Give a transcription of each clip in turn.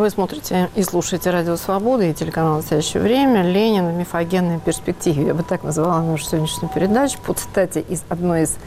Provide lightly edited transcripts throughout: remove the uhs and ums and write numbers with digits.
Вы смотрите и слушаете «Радио Свобода» и телеканал «Настоящее время». Ленин в мифогенной перспективе. Я бы так назвала нашу сегодняшнюю передачу по цитате из одной из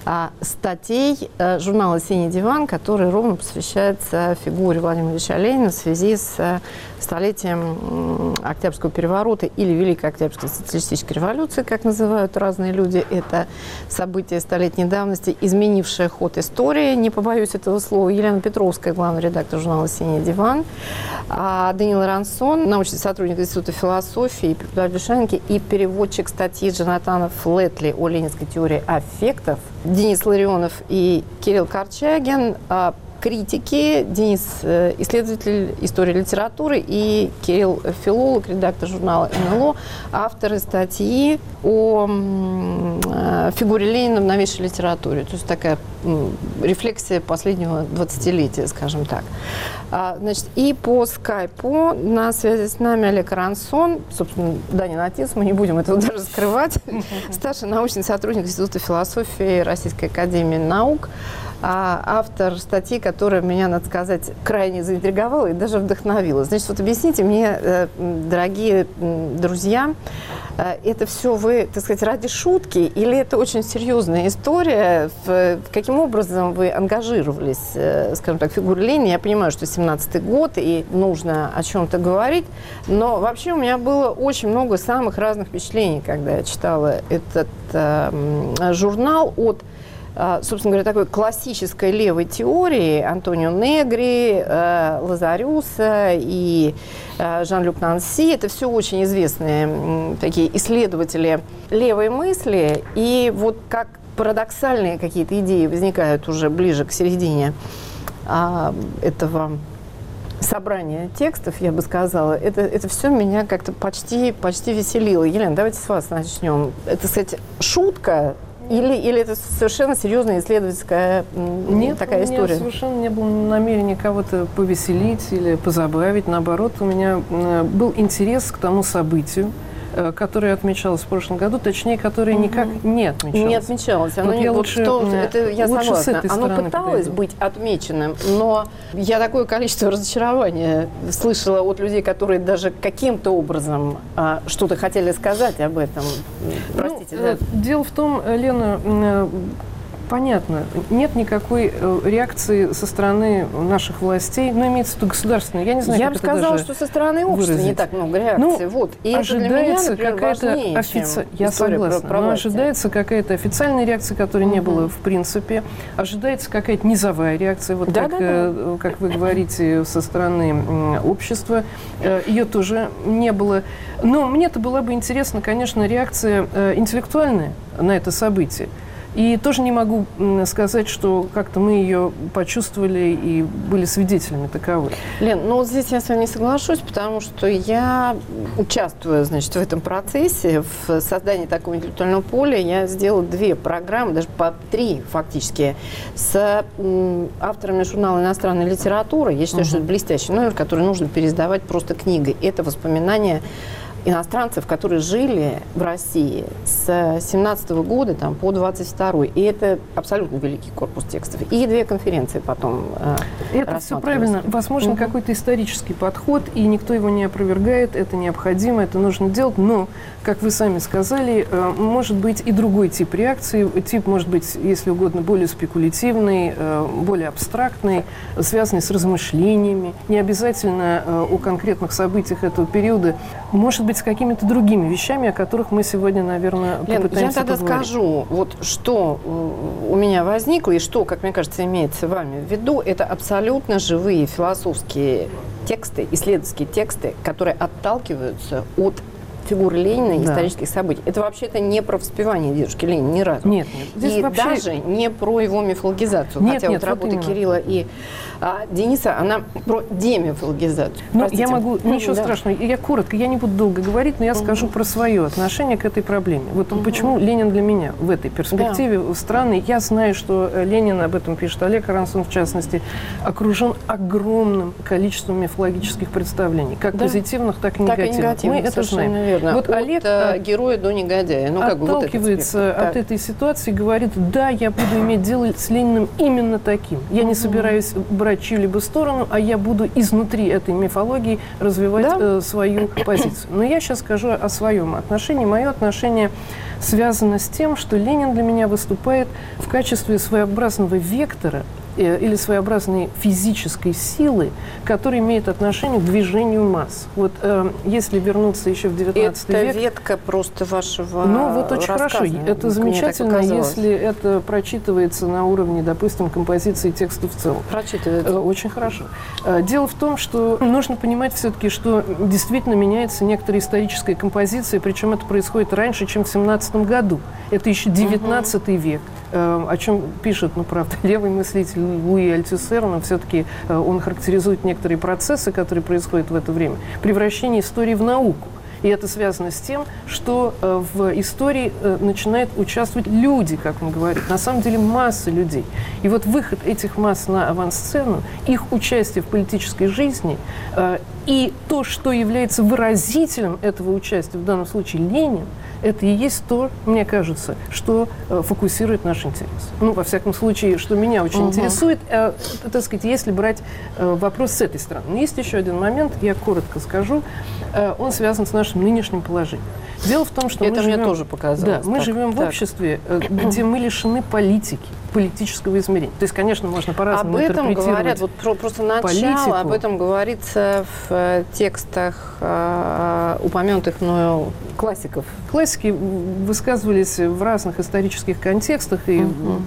статей журнала «Синий диван», который ровно посвящается фигуре Владимира Ильича Ленина в связи с столетием Октябрьского переворота или Великой Октябрьской социалистической революции, как называют разные люди. Это событие столетней давности, изменившее ход истории. Не побоюсь этого слова. Елена Петровская, главный редактор журнала «Синий диван». Даниил Рансон, научный сотрудник Института философии, преподаватель Шанки и переводчик статьи Джонатана Флетли о ленинской теории аффектов. Денис Ларионов и Кирилл Корчагин, критики. Денис – исследователь истории литературы, и Кирилл – филолог, редактор журнала НЛО, авторы статьи о фигуре Ленина в новейшей литературе. То есть такая рефлексия последнего 20-летия, скажем так. Значит, и по скайпу на связи с нами Олег Рансон, собственно, Данин отец, мы не будем этого даже скрывать, старший научный сотрудник Института философии Российской академии наук, автор статьи, которая меня, надо сказать, крайне заинтриговала и даже вдохновила. Значит, вот объясните мне, дорогие друзья, это все вы, так сказать, ради шутки, или это очень серьезная история? Каким образом вы ангажировались, скажем так, в фигуре Ленина? Я понимаю, что 17-й год, и нужно о чем-то говорить, но вообще у меня было очень много самых разных впечатлений, когда я читала этот журнал от, собственно говоря, такой классической левой теории Антонио Негри, Лазарюса и Жан-Люк Нанси. Это все очень известные такие исследователи левой мысли. И вот как парадоксальные какие-то идеи возникают уже ближе к середине этого собрания текстов, я бы сказала, это все меня как-то почти веселило. Елена, давайте с вас начнем. Это, кстати, шутка? Или это совершенно серьезная исследовательская такая история? Нет, у меня совершенно не было намерения кого-то повеселить или позабавить. Наоборот, у меня был интерес к тому событию, которое отмечалось в прошлом году, точнее, которое никак не отмечалось. Не отмечалось. Оно вот не, я вот лучше, это я лучше согласна. с этой Оно стороны пыталось подойду. быть отмеченным, но я такое количество разочарования слышала от людей, которые даже каким-то образом что-то хотели сказать об этом. Простите, да. Дело в том, Лена, понятно, нет никакой реакции со стороны наших властей, но имеется в виду государственной. Я не знаю, я бы сказала, что со стороны общества не так много реакций. Вот. И ожидается это для меня, например, какая-то я согласна, но ожидается какая-то официальная реакция, которой не было в принципе. Ожидается какая-то низовая реакция, вот как вы говорите, со стороны общества. Ее тоже не было. Но мне-то была бы интересна, конечно, реакция интеллектуальная на это событие. И тоже не могу сказать, что как-то мы ее почувствовали и были свидетелями таковой. Лен, ну вот здесь я с вами не соглашусь, потому что я, участвуя, значит, в этом процессе, в создании такого интеллектуального поля, я сделала 2 программы, даже по 3 фактически, с авторами журнала «Иностранная литература». Я считаю, что это блестящий номер, который нужно переиздавать просто книгой. Это воспоминания иностранцев, которые жили в России с 17 года там, по 22. И это абсолютно великий корпус текстов. И 2 конференции потом это все правильно. Возможно, какой-то исторический подход, и никто его не опровергает. Это необходимо, это нужно делать. Но, как вы сами сказали, может быть и другой тип реакции. Тип может быть, если угодно, более спекулятивный, более абстрактный, связанный с размышлениями. Не обязательно о конкретных событиях этого периода. Может быть, с какими-то другими вещами, о которых мы сегодня, наверное, попытаемся я тогда поговорить. скажу, вот что у меня возникло и что, как мне кажется, имеется вами в виду, это абсолютно живые философские тексты, исследовательские тексты, которые отталкиваются от фигуры Ленина и исторических событий. Это вообще-то не про воспевание дедушки Ленина ни разу. Нет. Здесь и вообще... даже не про его мифологизацию. Хотя вот работа Кирилла и Дениса, она про демифологизацию. Ну, я могу, ничего страшного, я коротко, я не буду долго говорить, но я скажу про свое отношение к этой проблеме. Вот почему Ленин для меня в этой перспективе странный. Я знаю, что Ленин, об этом пишет Олег Рансон, в частности, окружен огромным количеством мифологических представлений, как позитивных, так и негативных. Мы это знаем. верно. Вот Олег героя до негодяя. Ну, как бы отталкивается от этой ситуации и говорит, да, я буду иметь дело с Лениным именно таким. Я не собираюсь брать чью-либо сторону, а я буду изнутри этой мифологии развивать свою позицию. Но я сейчас скажу о своем отношении. Мое отношение связано с тем, что Ленин для меня выступает в качестве своеобразного вектора или своеобразной физической силы, которая имеет отношение к движению масс. Вот если вернуться еще в 19 век... Это ветка просто вашего Ну, вот очень рассказа. хорошо. Это замечательно, если это прочитывается на уровне, допустим, композиции текста в целом. Прочитывается. Очень хорошо. Дело в том, что нужно понимать все-таки, что действительно меняется некоторая историческая композиция, причем это происходит раньше, чем в 17 году. Это еще 19 век. О чем пишет, ну, правда, левый мыслитель Луи Альтюсер, но все-таки он характеризует некоторые процессы, которые происходят в это время. Превращение истории в науку. И это связано с тем, что в истории начинают участвовать люди, как он говорит. На самом деле масса людей. И вот выход этих масс на авансцену, их участие в политической жизни и то, что является выразителем этого участия, в данном случае Ленин, это и есть то, мне кажется, что фокусирует наш интерес. Ну, во всяком случае, что меня очень интересует, так сказать, если брать вопрос с этой стороны. Но есть еще один момент, я коротко скажу, он связан с нашим нынешним положением. Дело в том, что это мы живем, мне тоже показалось. Да, мы живем в обществе, где мы лишены политики, политического измерения. То есть, конечно, можно по-разному интерпретировать. Об этом говорят, вот просто начало, политику. об этом говорится в текстах упомянутых мною классиков. Классики высказывались в разных исторических контекстах и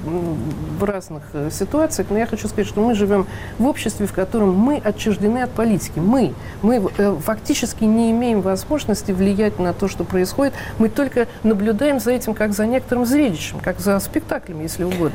в разных ситуациях, но я хочу сказать, что мы живем в обществе, в котором мы отчуждены от политики. Мы фактически не имеем возможности влиять на то, что происходит. Мы только наблюдаем за этим, как за некоторым зрелищем, как за спектаклем, если угодно.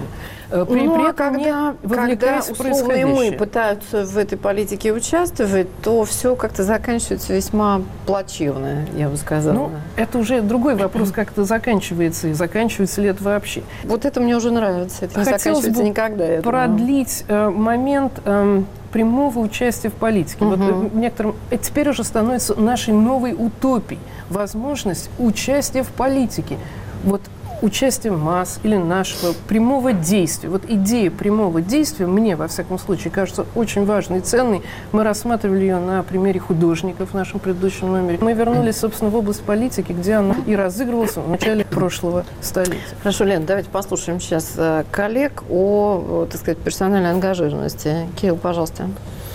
При этом когда условные мы пытаются в этой политике участвовать, то все как-то заканчивается весьма плачевно, я бы сказала. Ну, это уже другой вопрос, как это заканчивается, и заканчивается ли это вообще. Вот это мне уже нравится, это не заканчивается никогда. Хотелось бы продлить момент прямого участия в политике. Вот в некотором, это теперь уже становится нашей новой утопией. Возможность участия в политике. Вот участие масс или нашего прямого действия. Вот идея прямого действия мне, во всяком случае, кажется очень важной и ценной. Мы рассматривали ее на примере художников в нашем предыдущем номере. Мы вернулись, собственно, в область политики, где она и разыгрывалась в начале прошлого столетия. Хорошо, Лен, давайте послушаем сейчас коллег о, так сказать, персональной ангажированности. Кирилл, пожалуйста.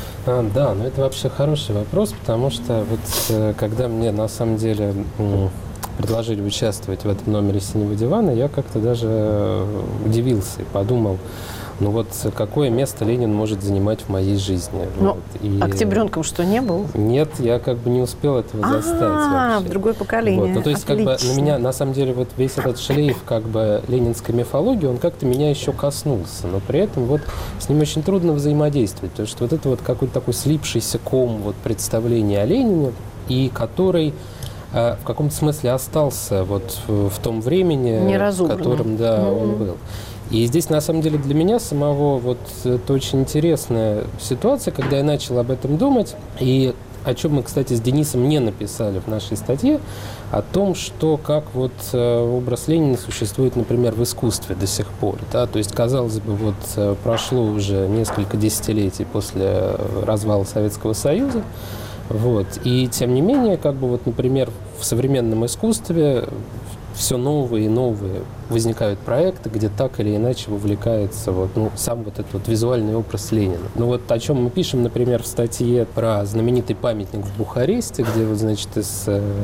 Да, но это вообще хороший вопрос, потому что вот когда мне на самом деле предложили участвовать в этом номере «Синего дивана», я как-то даже удивился и подумал, ну вот какое место Ленин может занимать в моей жизни. Ну, вот. Октябренком что, не был? Нет, я как бы не успел этого застать вообще. В другое поколение. Вот. Ну, то есть как бы на меня, на самом деле, вот весь этот шлейф как бы ленинской мифологии, он как-то меня еще коснулся, но при этом вот с ним очень трудно взаимодействовать, потому что вот это вот какой-то такой слипшийся ком вот представления о Ленине, и который в каком-то смысле остался вот в том времени, в котором он был. И здесь, на самом деле, для меня самого вот это очень интересная ситуация, когда я начал об этом думать, и о чем мы, кстати, с Денисом не написали в нашей статье, о том, что как вот образ Ленина существует, например, в искусстве до сих пор. Да? То есть, казалось бы, вот прошло уже несколько десятилетий после развала Советского Союза, вот. И тем не менее, как бы вот, например, в современном искусстве все новые и новые возникают проекты, где так или иначе вовлекается вот, ну, сам вот этот вот визуальный образ Ленина. Ну вот о чем мы пишем, например, в статье про знаменитый памятник в Бухаресте, где вот, значит, из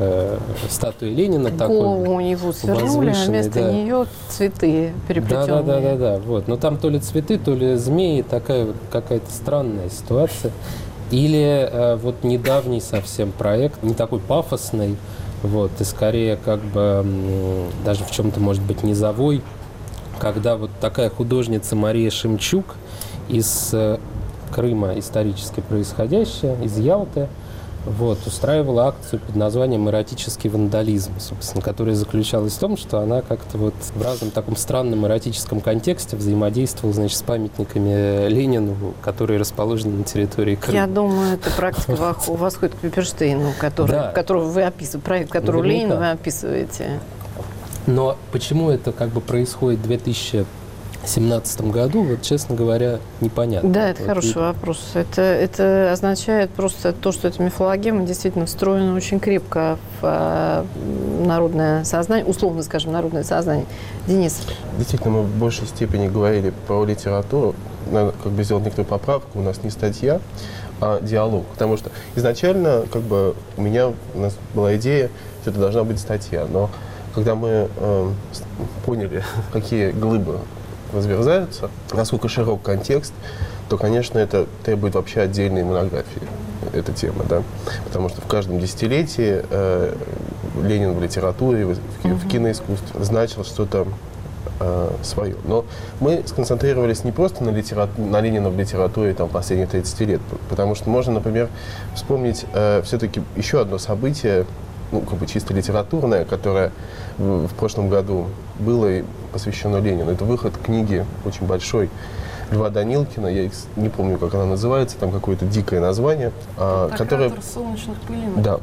статуи Ленина голову у него свернули, а вместо нее цветы переплетенные. Да. Вот. Но там то ли цветы, то ли змеи, такая вот какая-то странная ситуация. Или вот недавний совсем проект, не такой пафосный, вот, и скорее как бы даже в чем-то, может быть, низовой, когда вот такая художница Мария Шемчук из Крыма исторически происходящая, из Ялты, вот, устраивала акцию под названием «Эротический вандализм», собственно, которая заключалась в том, что она как-то вот в разном таком странном эротическом контексте взаимодействовала, значит, с памятниками Ленину, которые расположены на территории Крыма. Я думаю, эта практика восходит к Пепперштейну, которого вы описываете, проект, который Ленина вы описываете. Но почему это как бы происходит в 2017 году, вот, честно говоря, непонятно. Да, это хороший вопрос. Это означает просто то, что эта мифологема действительно встроена очень крепко в народное сознание, условно скажем, народное сознание. Денис. Действительно, мы в большей степени говорили про литературу. Надо как бы сделать некоторую поправку. У нас не статья, а диалог. Потому что изначально как бы у нас была идея, что это должна быть статья. Но когда мы поняли, какие глыбы разверзаются, насколько широк контекст, то, конечно, это требует вообще отдельной монографии, эта тема, да, потому что в каждом десятилетии Ленин в литературе, в киноискусстве значил что-то свое. Но мы сконцентрировались не просто на Ленина в литературе там, последних 30 лет, потому что можно, например, вспомнить все-таки еще одно событие, ну, как бы чисто литературное, которое в прошлом году было посвящено Ленину. Это выход книги очень большой Льва Данилкина, я не помню, как она называется, там какое-то дикое название, которая солнечных пылинок. Да,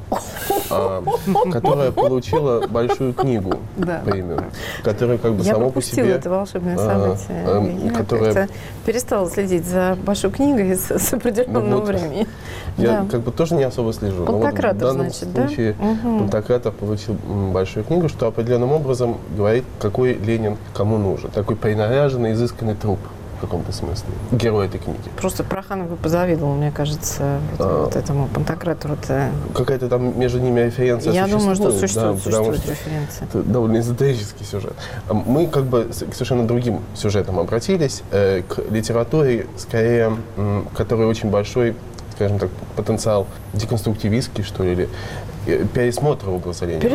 которая получила большую книгу, премию, которая как бы само по себе... Я пропустила это волшебное событие. Я перестала следить за большой книгой с определенного времени. Я как бы тоже не особо слежу. Пантократов, значит, да? В данном случае Пантократов получил большую книгу, что определенным образом говорит, какой Ленин кому нужен. Такой принаряженный, изысканный труп. В каком-то смысле. Герой этой книги. Просто Проханов бы позавидовал, мне кажется, вот этому Пантократору. Какая-то там между ними референция существует. Я думаю, что существует референция. Это довольно эзотерический сюжет. Мы как бы к совершенно другим сюжетам обратились, к литературе, скорее, которой очень большой, скажем так, потенциал деконструктивистский, что ли, или пересмотра образа Ленина.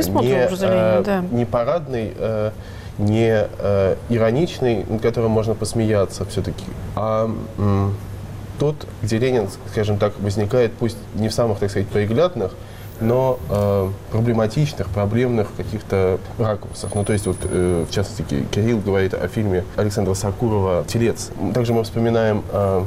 Не парадный, не ироничный, над которым можно посмеяться все-таки, а тот, где Ленин, скажем так, возникает, пусть не в самых, так сказать, приглядных, но проблематичных, проблемных каких-то ракурсах. Ну, то есть, вот, в частности, Кирилл говорит о фильме Александра Сакурова «Телец». Также мы вспоминаем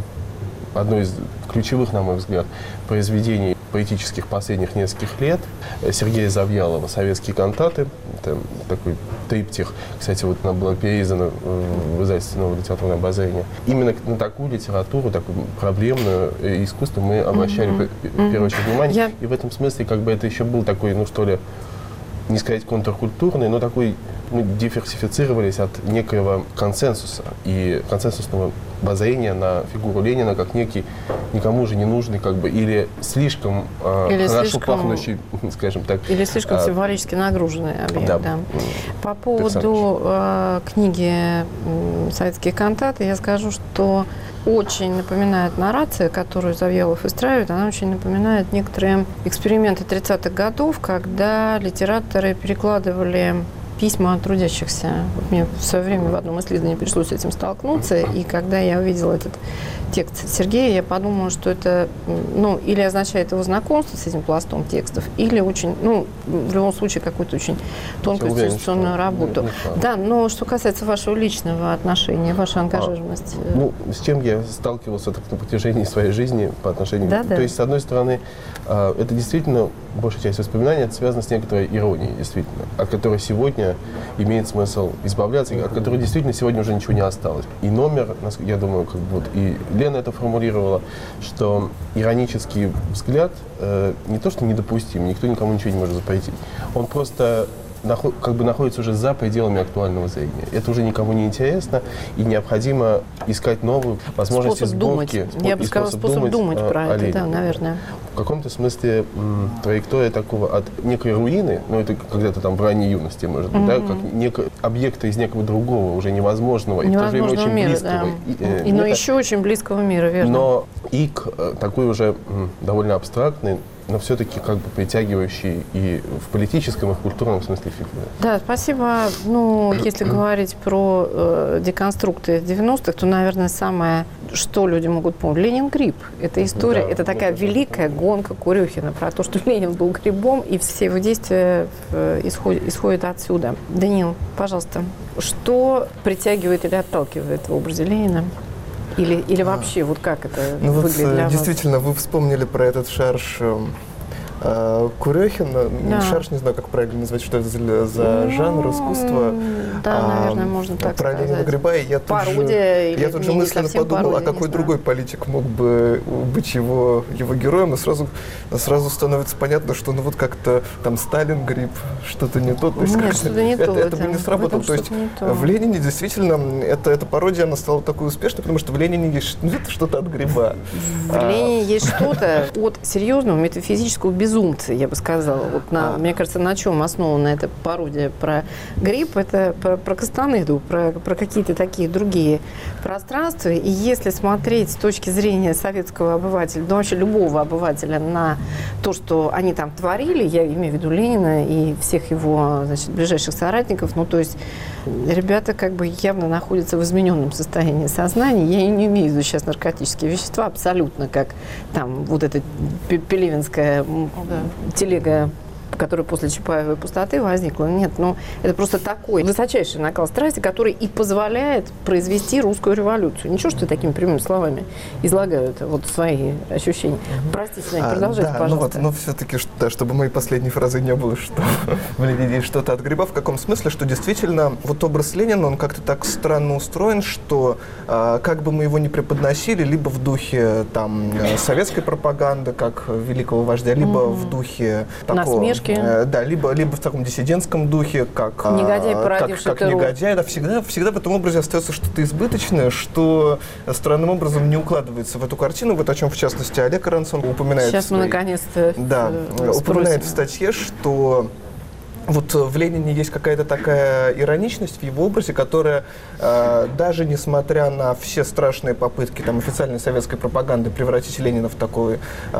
одно из ключевых, на мой взгляд, произведений поэтических последних нескольких лет Сергея Завьялова «Советские кантаты». Это такой триптих. Кстати, вот она была переиздана в издательстве «Новое литературное обозрение». Именно на такую литературу, такую проблемную искусство мы обращали в первую очередь внимание. И в этом смысле как бы это еще был такой, ну что ли, не сказать контркультурный, но такой, мы диверсифицировались от некоего консенсуса и консенсусного воззрения на фигуру Ленина как некий никому же не нужный, как бы, или слишком хорошо пахнущий, скажем так. Или слишком символически нагруженный объект, да. По поводу книги «Советские кантаты» я скажу, что очень напоминает наррация, которую Завьялов выстраивает, она очень напоминает некоторые эксперименты 30-х годов, когда литераторы перекладывали письма трудящихся. Вот мне в свое время в одном исследовании пришлось с этим столкнуться, и когда я увидела этот текст Сергея, я подумала, что это, ну, или означает его знакомство с этим пластом текстов, или очень, ну, в любом случае, какую-то очень тонкую институционную работу. Да, но что касается вашего личного отношения, вашей ангажированности. Ну, с чем я сталкивался так на протяжении своей жизни по отношению... То есть, с одной стороны, это действительно, большая часть воспоминаний, это связано с некоторой иронией, действительно, от которой сегодня имеет смысл избавляться, от которой действительно сегодня уже ничего не осталось. И номер, я думаю, как бы вот и Лена это формулировала, что иронический взгляд не то что недопустим, никто никому ничего не может запретить. Он просто как бы находится уже за пределами актуального зрения. Это уже никому не интересно, и необходимо искать новую возможность сборки. Я бы сказала, способ думать про это, да, наверное. В каком-то смысле траектория такого от некой руины, ну это когда-то там в ранней юности, может быть, да, как объекта из некого другого, уже невозможного, и в то же время очень близкого. Да. Но еще очень близкого мира, верно. Но и к такой уже довольно абстрактной, но все-таки как бы притягивающий и в политическом, и в культурном смысле фигуры. Да, спасибо. Ну, если говорить про деконструкты 90-х, то, наверное, самое что люди могут помнить? Ленин гриб. Это история, это такая великая гонка Курехина про то, что Ленин был грибом, и все его действия исходят отсюда. Даниил, пожалуйста, что притягивает или отталкивает в образе Ленина? Или вообще, вот как это выглядит для вас? Действительно, вы вспомнили про этот шарж Курехина. Да. Шарж, не знаю, как правильно назвать, что это за жанр искусства. Да, наверное, можно так про сказать. Ленина Гриба. И я тут же мысленно подумал, а какой другой политик мог бы быть его героем, и сразу становится понятно, что ну вот как-то там Сталин Гриб, что-то не то. Нет, что-то не то. Это бы не сработало. То есть в Ленине действительно эта пародия, она стала такой успешной, потому что в Ленине есть что-то от гриба. В Ленине есть что-то от серьезного метафизического безумия, я бы сказала. Вот мне кажется, на чем основана эта пародия про гриб, это про Кастанеду, про какие-то такие другие пространства. И если смотреть с точки зрения советского обывателя, ну вообще любого обывателя, на то, что они там творили, я имею в виду Ленина и всех его, значит, ближайших соратников, ну то есть ребята как бы явно находятся в измененном состоянии сознания. Я не имею в виду сейчас наркотические вещества, абсолютно как там вот эта пелевинская телега, которая после Чапаевой пустоты возникла. Нет, ну это просто такой высочайший накал страсти, который и позволяет произвести русскую революцию. Ничего, что такими прямыми словами излагают вот свои ощущения. Простите, продолжайте, пожалуйста. Но все-таки, чтобы моей последней фразы не было, что в Ленине есть что-то от гриба, в каком смысле, что действительно вот образ Ленина, он как-то так странно устроен, что как бы мы его ни преподносили, либо в духе там советской пропаганды, как великого вождя, либо в духе такого... Насмешки. Да, либо в таком диссидентском духе, как негодяй, породивший террор. Негодяй, да, всегда в этом образе остается что-то избыточное, что странным образом не укладывается в эту картину, вот о чем, в частности, Олег Арансон упоминает. Сейчас мы наконец-то упоминает в статье, что вот в Ленине есть какая-то такая ироничность в его образе, которая, даже несмотря на все страшные попытки там, официальной советской пропаганды превратить Ленина в такую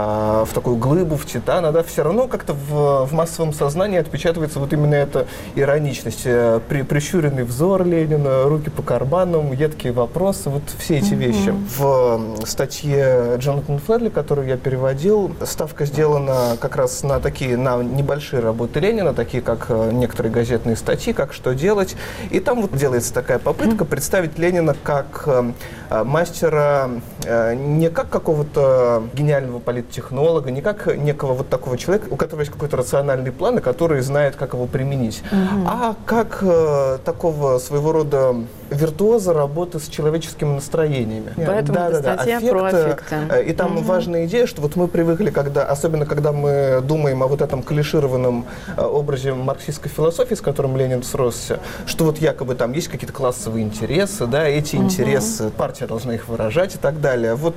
глыбу, в титана, да, все равно как-то в массовом сознании отпечатывается вот именно эта ироничность. Прищуренный взор Ленина, руки по карманам, едкие вопросы, вот все эти вещи. В статье Джонатана Фледли, которую я переводил, ставка сделана как раз на небольшие работы Ленина, такие как некоторые газетные статьи, как что делать. И там вот делается такая попытка представить Ленина как мастера, не как какого-то гениального политтехнолога, не как некого вот такого человека, у которого есть какой-то рациональный план, и который знает, как его применить, а как такого своего рода виртуоза работы с человеческими настроениями. Поэтому статья про аффекты. И там важная идея, что вот мы привыкли, особенно когда мы думаем о вот этом клишированном образе марксистской философии, с которым Ленин сросся, что вот якобы там есть какие-то классовые интересы, да, эти интересы, партия должна их выражать и так далее. Вот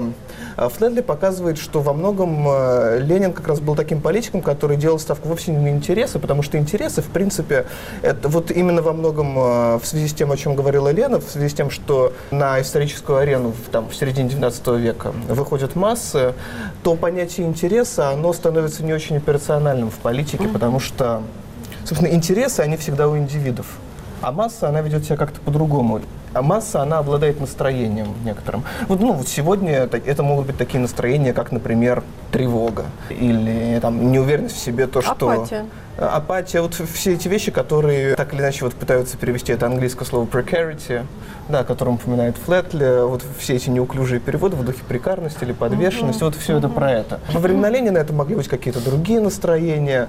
Фледли показывает, что во многом Ленин как раз был таким политиком, который делал ставку вовсе не на интересы, потому что интересы, в принципе, это вот именно во многом в связи с тем, о чем говорила Лена, в связи с тем, что на историческую арену в середине 19 века выходят массы, то понятие интереса, оно становится не очень операциональным в политике, потому что, собственно, интересы, они всегда у индивидов, а масса, она ведет себя как-то по-другому. А масса, она обладает настроением некоторым. Вот сегодня это могут быть такие настроения, как, например, тревога или там, неуверенность в себе, то, что... Апатия. Вот все эти вещи, которые так или иначе вот пытаются перевести это английское слово precarity, да, о котором упоминает Флетли, вот все эти неуклюжие переводы в духе прекарности или подвешенности, вот все это про это. Во времена Ленина это могли быть какие-то другие настроения,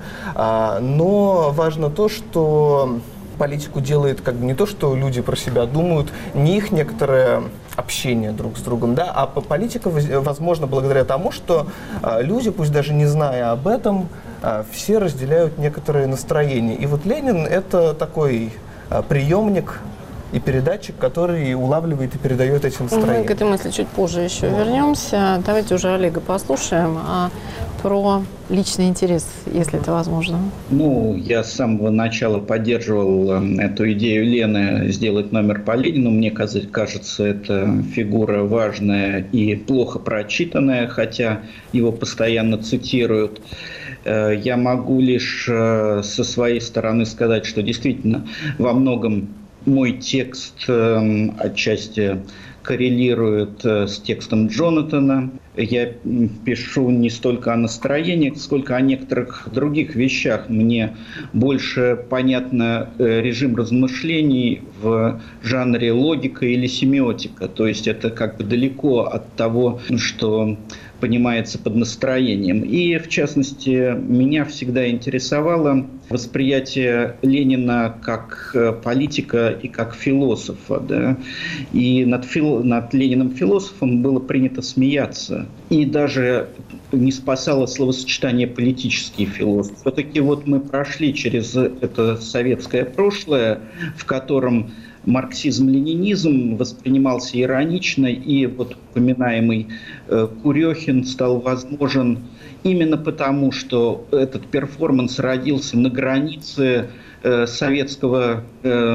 но важно то, что политику делает как бы не то, что люди про себя думают, не их некоторое общение друг с другом, да, а политика возможно благодаря тому, что люди, пусть даже не зная об этом, все разделяют некоторые настроения. И вот Ленин — это такой приемник и передатчик, который улавливает и передает эти настроения. Мы к этой мысли чуть позже еще вернемся. Давайте уже Олега послушаем про личный интерес, если это возможно. Я с самого начала поддерживал эту идею Лены сделать номер по Ленину. Мне кажется, это фигура важная и плохо прочитанная, хотя его постоянно цитируют. Я могу лишь со своей стороны сказать, что действительно во многом мой текст отчасти коррелирует с текстом Джонатана. Я пишу не столько о настроениях, сколько о некоторых других вещах. Мне больше понятно режим размышлений в жанре логика или семиотика. То есть это как бы далеко от того, что понимается под настроением. И, в частности, меня всегда интересовало восприятие Ленина как политика и как философа. Да? И над Лениным-философом было принято смеяться. И даже не спасало словосочетание «политический философ». Все-таки вот мы прошли через это советское прошлое, в котором марксизм-ленинизм воспринимался иронично, и вот упоминаемый Курехин стал возможен именно потому, что этот перформанс родился на границе советского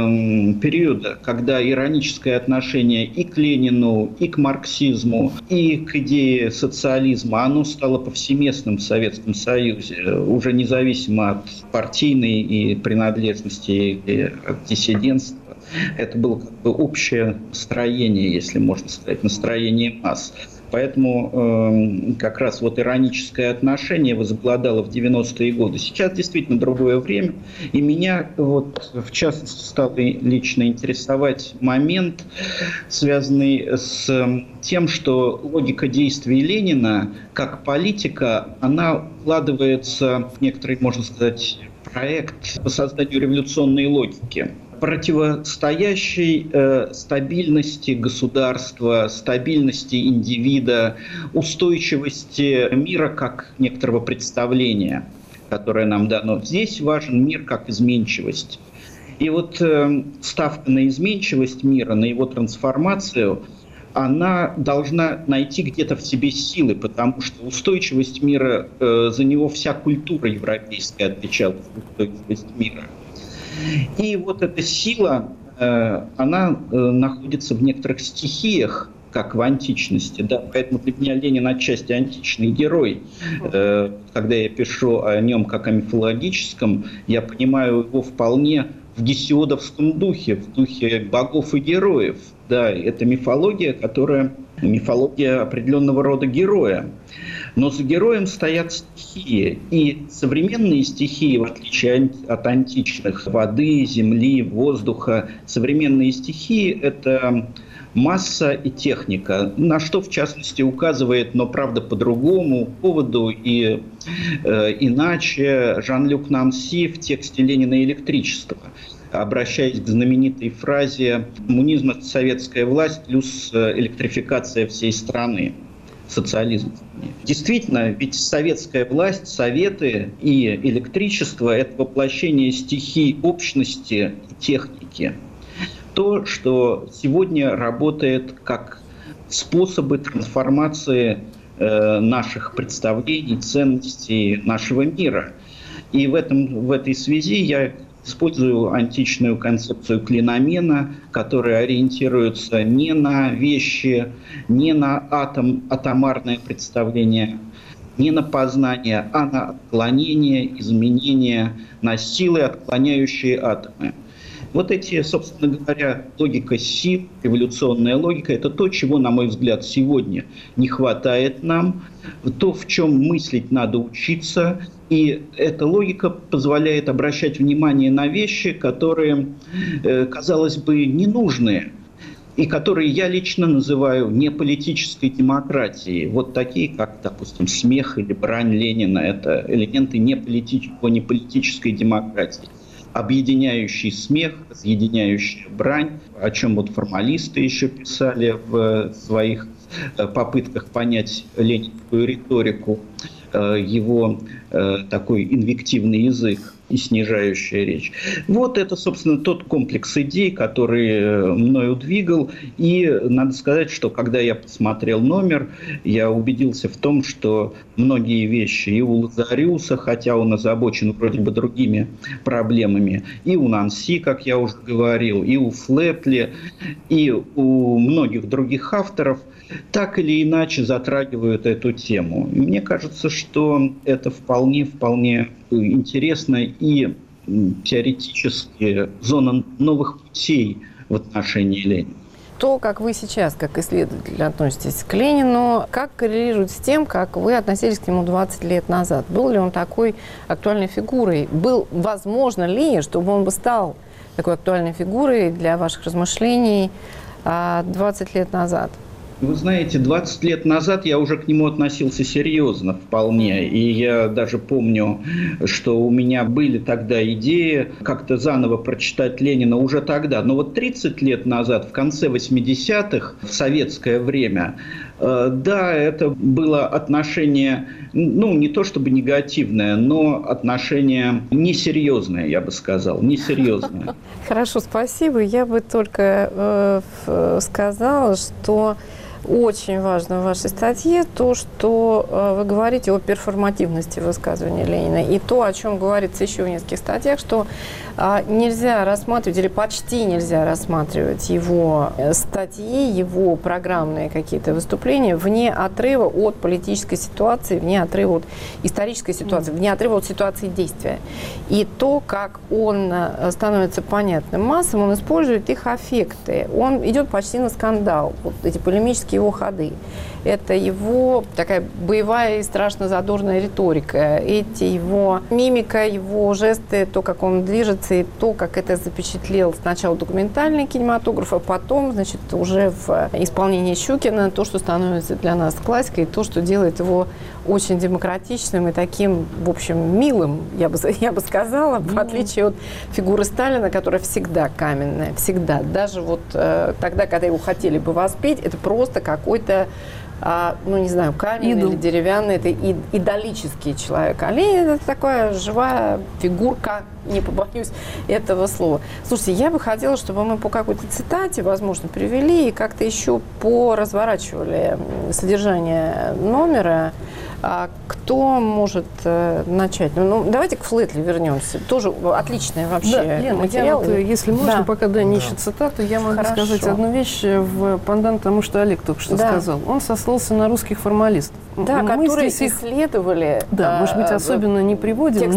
периода, когда ироническое отношение и к Ленину, и к марксизму, и к идее социализма, оно стало повсеместным в Советском Союзе, уже независимо от партийной и принадлежности и от диссидентства. Это было как бы общее настроение, если можно сказать, настроение масс. Поэтому как раз вот ироническое отношение возобладало в 90-е годы. Сейчас действительно другое время. И меня вот в частности стал лично интересовать момент, связанный с тем, что логика действий Ленина как политика, она вкладывается в некоторый, можно сказать, проект по созданию революционной логики, противостоящей стабильности государства, стабильности индивида, устойчивости мира как некоторого представления, которое нам дано. Здесь важен мир как изменчивость. И вот ставка на изменчивость мира, на его трансформацию, она должна найти где-то в себе силы, потому что устойчивость мира, за него вся культура европейская отвечала за устойчивость мира. И вот эта сила, она находится в некоторых стихиях, как в античности. Да? Поэтому для меня Ленин отчасти античный герой. Когда я пишу о нем как о мифологическом, я понимаю его вполне в гесиодовском духе, в духе богов и героев. Да, это мифология, мифология определенного рода героя. Но за героем стоят стихии. И современные стихии, в отличие от античных, воды, земли, воздуха, современные стихии – это масса и техника, на что, в частности, указывает, но, правда, по другому поводу и иначе Жан-Люк Нанси в тексте «Ленина и электричество», обращаясь к знаменитой фразе «Коммунизм – это советская власть плюс электрификация всей страны». Социализм. Действительно, ведь советская власть, советы и электричество – это воплощение стихий общности и техники. То, что сегодня работает как способы трансформации наших представлений, ценностей нашего мира. И в этой связи я использую античную концепцию клиномена, которая ориентируется не на вещи, не на атомарное представление, не на познание, а на отклонение, изменение, на силы, отклоняющие атомы. Вот эти, собственно говоря, логика сил, эволюционная логика – это то, чего, на мой взгляд, сегодня не хватает нам, то, в чем мыслить надо учиться. И эта логика позволяет обращать внимание на вещи, которые, казалось бы, ненужные, и которые я лично называю неполитической демократией. Вот такие, как, допустим, смех или брань Ленина – это элементы неполитической демократии. Объединяющий смех, разъединяющая брань, о чем вот формалисты еще писали в своих попытках понять ленинскую риторику, его такой инвективный язык и снижающая речь. Вот это, собственно, тот комплекс идей, который мною двигал. И надо сказать, что когда я посмотрел номер, я убедился в том, что многие вещи и у Лазариуса, хотя он озабочен вроде бы другими проблемами, и у Нанси, как я уже говорил, и у Флетли, и у многих других авторов, так или иначе затрагивают эту тему. И мне кажется, что это вполне интересно и теоретически зона новых путей в отношении Ленина. то, как вы сейчас, как исследователь, относитесь к Ленину, как коррелирует с тем, как вы относились к нему 20 лет назад? Был ли он такой актуальной фигурой? Возможно ли, чтобы он бы стал такой актуальной фигурой для ваших размышлений 20 лет назад? Вы знаете, 20 лет назад я уже к нему относился серьезно вполне. И я даже помню, что у меня были тогда идеи как-то заново прочитать Ленина уже тогда. Но вот 30 лет назад, в конце 80-х, в советское время, да, это было отношение, ну, не то чтобы негативное, но отношение несерьезное, я бы сказал, несерьезное. Хорошо, спасибо. Я бы только сказала, что очень важно в вашей статье то, что вы говорите о перформативности высказывания Ленина. И то, о чем говорится еще в нескольких статьях, что нельзя рассматривать или почти нельзя рассматривать его статьи, его программные какие-то выступления вне отрыва от политической ситуации, вне отрыва от исторической ситуации, вне отрыва от ситуации действия. И то, как он становится понятным массам, он использует их аффекты. Он идет почти на скандал. Вот эти полемические его ходы. Это его такая боевая и страшно задорная риторика. Эти его мимика, его жесты, то, как он движется, и то, как это запечатлел сначала документальный кинематограф, а потом, значит, уже в исполнении Щукина, то, что становится для нас классикой, то, что делает его очень демократичным и таким, в общем, милым, я бы сказала, в отличие от фигуры Сталина, которая всегда каменная, всегда. Даже вот тогда, когда его хотели бы воспеть, это просто какой-то, ну, не знаю, каменный или деревянный, это идолический человек. А Ленин – это такая живая фигурка, не побоюсь этого слова. Слушайте, я бы хотела, чтобы мы по какой-то цитате, возможно, привели и как-то еще поразворачивали содержание номера. Кто может начать? Ну, давайте к Флетли вернемся. Тоже отличный вообще Лена, материал. Если можно, пока не ищет цитату, я могу сказать одну вещь в пандан тому, что Олег только что сказал. Он сослался на русских формалистов. Да, которые исследовали. Да, может быть, особенно не приводим,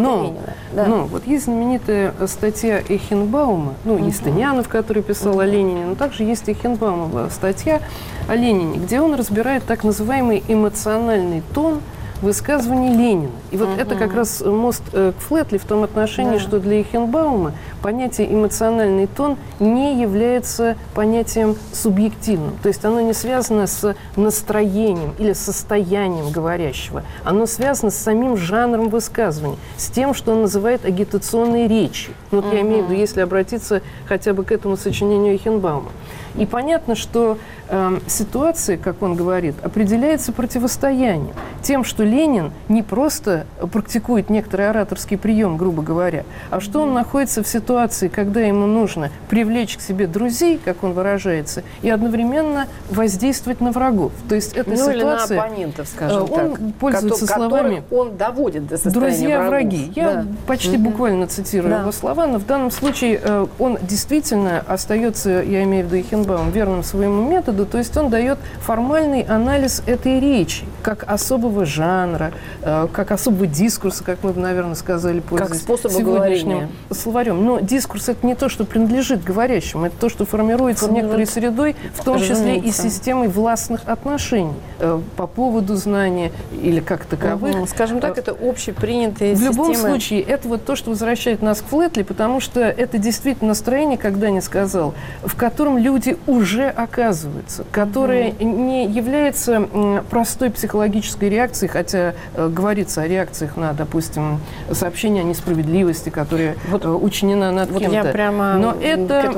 но вот есть знаменитая статья Эйхенбаума, Естинянов, который писал о Ленине, но также есть Эйхенбаумова статья о Ленине, где он разбирает так называемый эмоциональный тон высказываний Ленина. И вот это как раз мост к Флетли в том отношении, что для Эйхенбаума понятие эмоциональный тон не является понятием субъективным. То есть оно не связано с настроением или состоянием говорящего. Оно связано с самим жанром высказывания, с тем, что он называет агитационной речью. Вот я имею в виду, если обратиться хотя бы к этому сочинению Эйхенбаума. И понятно, что ситуация, как он говорит, определяется противостоянием. Тем, что Ленин не просто практикует некоторый ораторский прием, грубо говоря, а что он находится в ситуации, когда ему нужно привлечь к себе друзей, как он выражается, и одновременно воздействовать на врагов. То есть эта ситуация... или на оппонентов, скажем он так. Пользуется словами он доводит до состояния «друзья-враги». Я почти буквально цитирую его слова, но в данном случае он действительно остается, я имею в виду Эйхенбаум, верным своему методу, то есть он дает формальный анализ этой речи, как особого жанра, как особого дискурса, как мы бы, наверное, сказали, пользуясь сегодняшним словарем. Но дискурс – это не то, что принадлежит говорящему, это то, что формируется некоторой средой, в том числе и системой властных отношений по поводу знания или как таковых. Скажем так, это общепринятые системы. В системы. любом случае, это вот то, что возвращает нас к Флетли, потому что это действительно настроение, когда не сказал, в котором люди уже оказываются, которое не является простой психологической реакцией, хотя говорится о реакциях на, допустим, сообщение о несправедливости, которое учинено над кем-то. Но это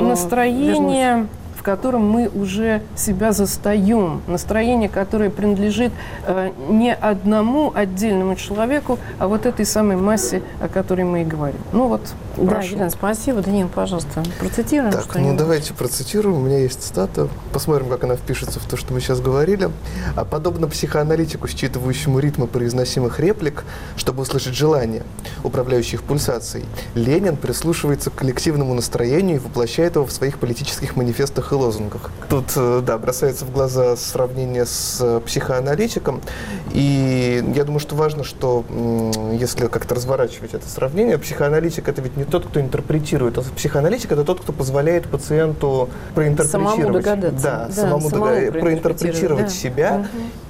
настроение, в котором мы уже себя застаем. Настроение, которое принадлежит не одному отдельному человеку, а вот этой самой массе, о которой мы и говорим. Ну вот, да, Елена, спасибо. Даниил, пожалуйста, процитируем так, что-нибудь. Давайте процитируем. У меня есть цитата. Посмотрим, как она впишется в то, что мы сейчас говорили. Подобно психоаналитику, считывающему ритмы произносимых реплик, чтобы услышать желание, управляющих пульсацией, Ленин прислушивается к коллективному настроению и воплощает его в своих политических манифестах и лозунгах. Тут, да, бросается в глаза сравнение с психоаналитиком. И я думаю, что важно, что если как-то разворачивать это сравнение, психоаналитик — это ведь не тот, кто интерпретирует. А психоаналитик – это тот, кто позволяет пациенту проинтерпретировать. Самому догадаться. Да, самому проинтерпретировать себя.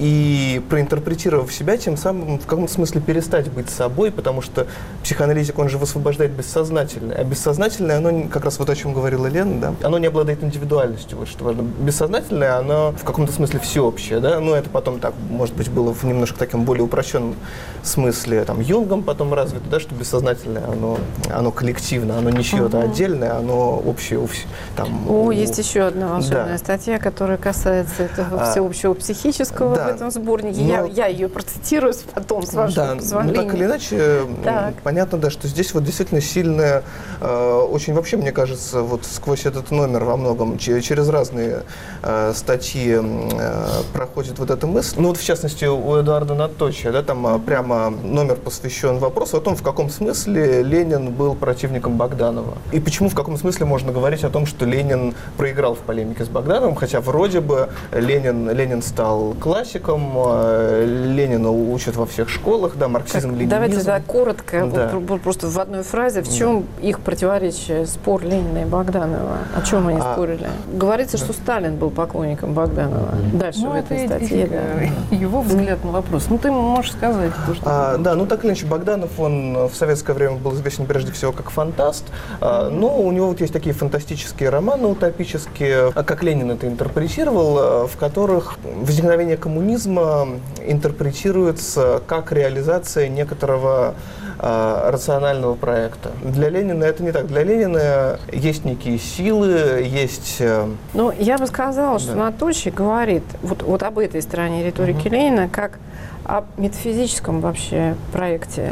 И проинтерпретировав себя, тем самым в каком-то смысле перестать быть собой, потому что психоаналитик, он же высвобождает бессознательное. А бессознательное, оно как раз вот о чем говорила Лена, да, оно не обладает индивидуальностью, вот что важно. Бессознательное, оно в каком-то смысле всеобщее, да, ну это потом так, может быть, было в немножко таком более упрощенном смысле, там, Юнгом потом развито, да, что бессознательное, оно коллективно, оно не чье-то отдельное, оно общее. Там, есть еще одна волшебная статья, которая касается этого всеобщего психического в этом сборнике. Я ее процитирую потом, с вашего позволения. Ну, так или иначе, понятно, да, что здесь вот действительно сильная, очень вообще, мне кажется, вот сквозь этот номер во многом, через разные статьи проходит вот эта мысль. Ну, вот в частности, у Эдуарда Наточия, да, там прямо номер посвящен вопросу о том, в каком смысле Ленин был противником Богданова. И почему в каком смысле можно говорить о том, что Ленин проиграл в полемике с Богдановым, хотя вроде бы Ленин стал классиком, Ленина учат во всех школах, да, марксизм, ленинизм. Давайте коротко, вот просто в одной фразе, в чем их противоречие, спор Ленина и Богданова? О чем они спорили? Говорится, что Сталин был поклонником Богданова. Дальше в этой статье. Его взгляд на вопрос. Ну, ты можешь сказать. Да, ну так или иначе, Богданов, он в советское время был известен прежде всего как фантаст, но у него вот есть такие фантастические романы утопические, как Ленин это интерпретировал, в которых возникновение коммунизма интерпретируется как реализация некоторого рационального проекта. Для Ленина это не так. Для Ленина есть некие силы, есть... Ну, я бы сказала, что Наточий говорит вот об этой стороне риторики Ленина как о метафизическом вообще проекте.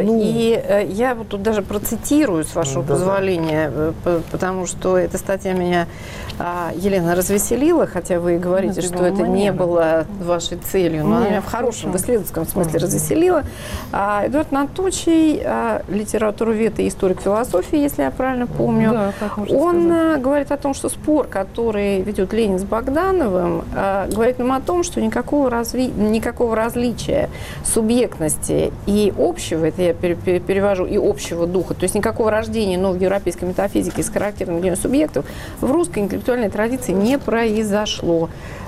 И я вот тут даже процитирую, с вашего позволения, потому что эта статья меня, Елена, развеселила, хотя вы говорите, что это не было вашей целью, но она меня в хорошем, в исследовательском смысле развеселила. Эдуард Наточий, литературовед и историк философии, если я правильно помню, он говорит о том, что спор, который ведет Ленин с Богдановым, говорит нам о том, что никакого различия субъектности и общего, это я перевожу, и общего духа, то есть никакого рождения новой европейской метафизики с характерным для субъектов в русской интеллектуальной традиции не произошло.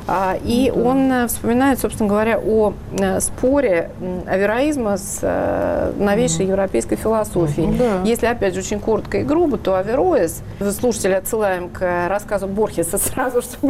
И он вспоминает, собственно говоря, о споре авероизма с новейшей европейской философией. Если, опять же, очень коротко и грубо, то авероис, слушатели, отсылаем к рассказу Борхеса сразу, чтобы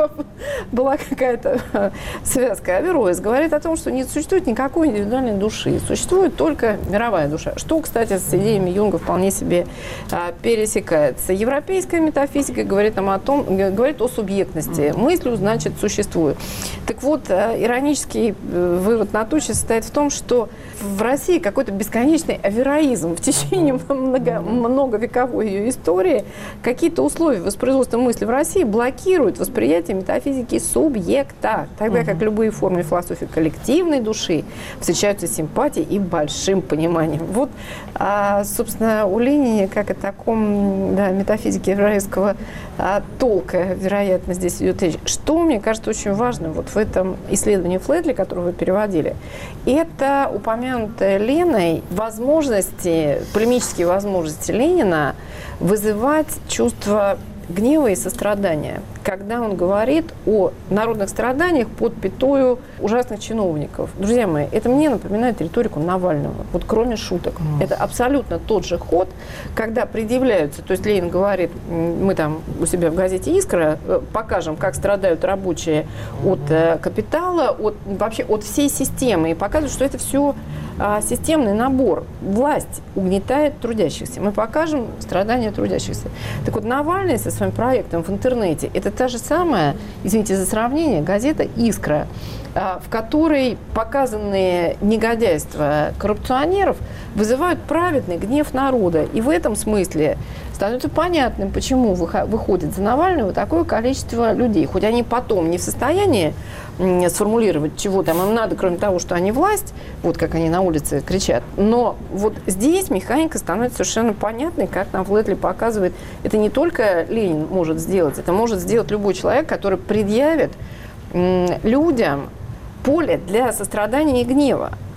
была какая-то связка. Авероис говорит о том, что не существует никакой индивидуальной души, существует только мировая душа, что, кстати, с идеями Юнга вполне себе пересекается. Европейская метафизика говорит нам о том, говорит о субъектности. Мыслью, значит, существует. Так вот, иронический вывод Наточия состоит в том, что в России какой-то бесконечный авероизм в течение многовековой ее истории, какие-то условия воспроизводства мысли в России блокируют восприятие метафизики субъекта, тогда как любые формы философии коллективной души встречаются с симпатией и большим пониманием. Вот, собственно, у Ленина, как о таком метафизике еврейского толка, вероятно, здесь идет речь. Что, мне кажется, очень важно вот в этом исследовании Флетли, которое вы переводили, это упомянутая Леной полемические возможности Ленина вызывать чувство гнева и сострадания, когда он говорит о народных страданиях под пятою ужасных чиновников. Друзья мои, это мне напоминает риторику Навального, вот кроме шуток. Это абсолютно тот же ход, когда предъявляются, то есть Ленин говорит, мы там у себя в газете «Искра» покажем, как страдают рабочие от капитала, вообще от всей системы, и показывают, что это все системный набор. Власть угнетает трудящихся. Мы покажем страдания трудящихся. Так вот, Навальный со своим проектом в интернете – это та же самая, извините за сравнение, газета «Искра», в которой показанные негодяйства коррупционеров вызывают праведный гнев народа. И в этом смысле становится понятным, почему выходит за Навального такое количество людей. Хоть они потом не в состоянии сформулировать, чего там им надо, кроме того, что они власть, вот как они на улице кричат. Но вот здесь механика становится совершенно понятной, как нам Флетли показывает. Это не только Ленин может сделать, это может сделать любой человек, который предъявит людям поле для сострадания и гнева.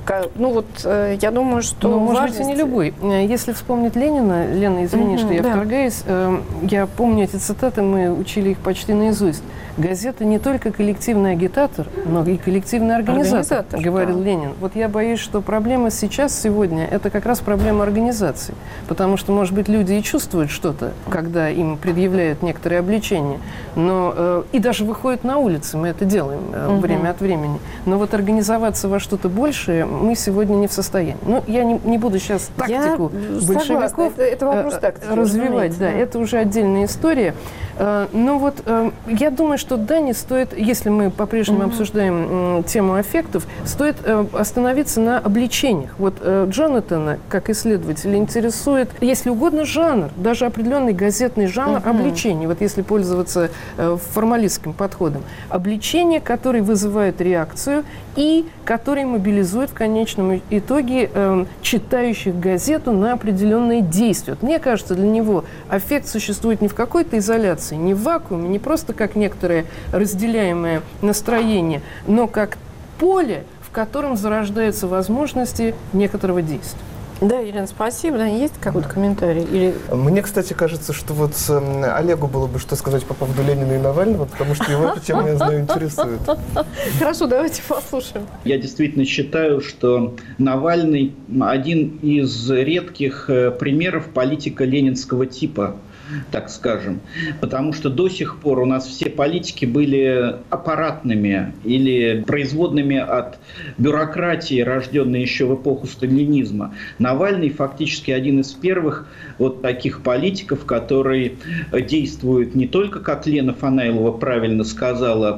Я думаю, что может быть, и не любой. Если вспомнить Ленина, Лена, извини, что я вторгаюсь, я помню эти цитаты, мы учили их почти наизусть. Газета не только коллективный агитатор, но и коллективный организатор, говорил Ленин. Вот я боюсь, что проблема сегодня, это как раз проблема организации. Потому что, может быть, люди и чувствуют что-то, когда им предъявляют некоторые обличения, но и даже выходят на улицы, мы это делаем время от времени. Но вот организоваться во что-то большее мы сегодня не в состоянии. Я не буду сейчас тактику большевиков развивать. Да, это уже отдельная история. Но я думаю, что не стоит, если мы по-прежнему обсуждаем тему аффектов, стоит остановиться на обличениях. Джонатана, как исследователя, интересует, если угодно, жанр, даже определенный газетный жанр обличений, если пользоваться формалистским подходом. Обличения, которые вызывают реакцию и которые мобилизуют в конечном итоге читающих газету на определенные действия. Мне кажется, для него аффект существует не в какой-то изоляции, не в вакууме, не просто как некоторое разделяемое настроение, но как поле, в котором зарождаются возможности некоторого действия. Да, Елена, спасибо. Да, есть какой-то комментарий? Или... Мне, кстати, кажется, что Олегу было бы что сказать по поводу Ленина и Навального, потому что его эта тема, я знаю, интересует. Хорошо, давайте послушаем. Я действительно считаю, что Навальный один из редких примеров политика ленинского типа, так скажем. Потому что до сих пор у нас все политики были аппаратными или производными от бюрократии, рожденной еще в эпоху сталинизма. Навальный фактически один из первых таких политиков, который действует не только, как Лена Фанаилова правильно сказала,